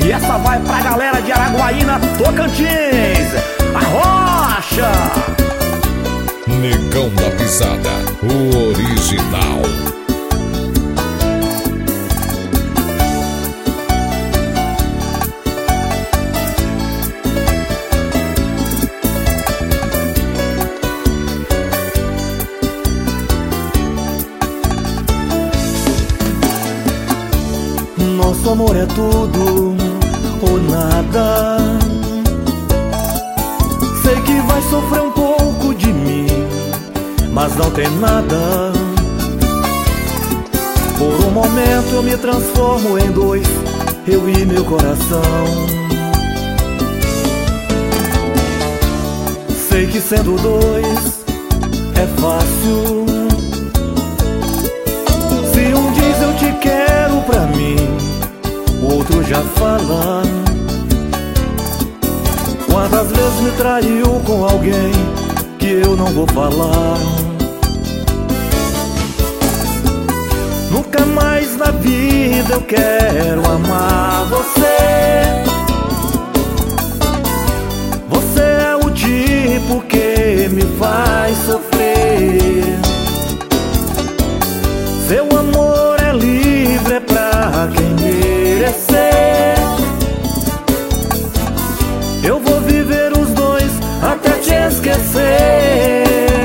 E essa vai pra galera de Araguaína, Tocantins, a Rocha. Negão da Pisada, o original. Nosso amor é tudo ou nada. Sei que vai sofrer um pouco de mim, mas não tem nada. Por um momento eu me transformo em dois, eu e meu coração. Sei que sendo dois é fácil. Se um diz eu te quero pra mim, o outro já fala. Quantas vezes me traiu com alguém que eu não vou falar. Nunca mais na vida eu quero amar você. Você é o tipo que me faz sofrer. Seu amor é livre, é pra quem merecer. Eu vou viver os dois até te esquecer.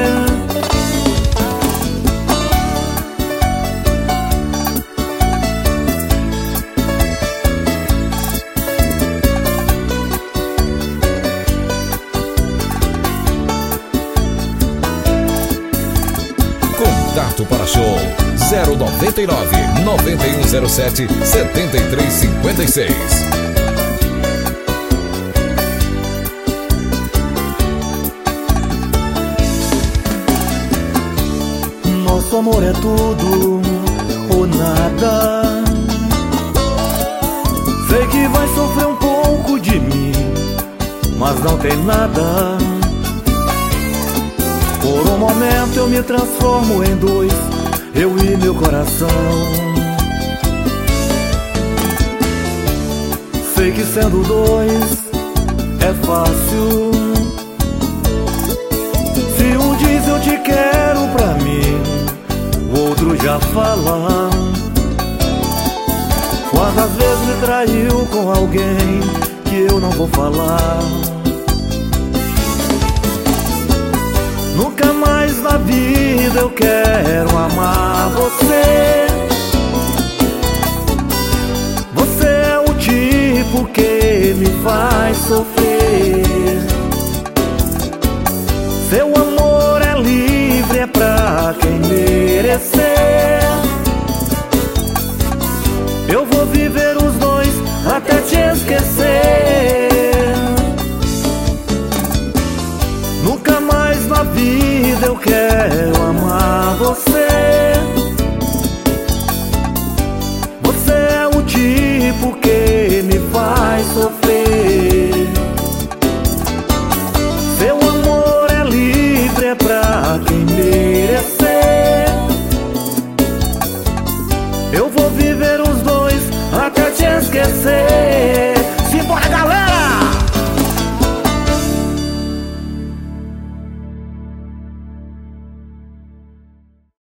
Contato para show 099 9107 7356. Nosso amor é tudo ou nada. Sei que vai sofrer um pouco de mim, mas não tem nada. Por um momento eu me transformo em dois, eu e meu coração. Sei que sendo dois é fácil. Se um diz eu te quero pra mim, o outro já fala. Quantas vezes me traiu com alguém que eu não vou falar. Nunca mais na vida eu quero amar você. Você é o tipo que me faz sofrer.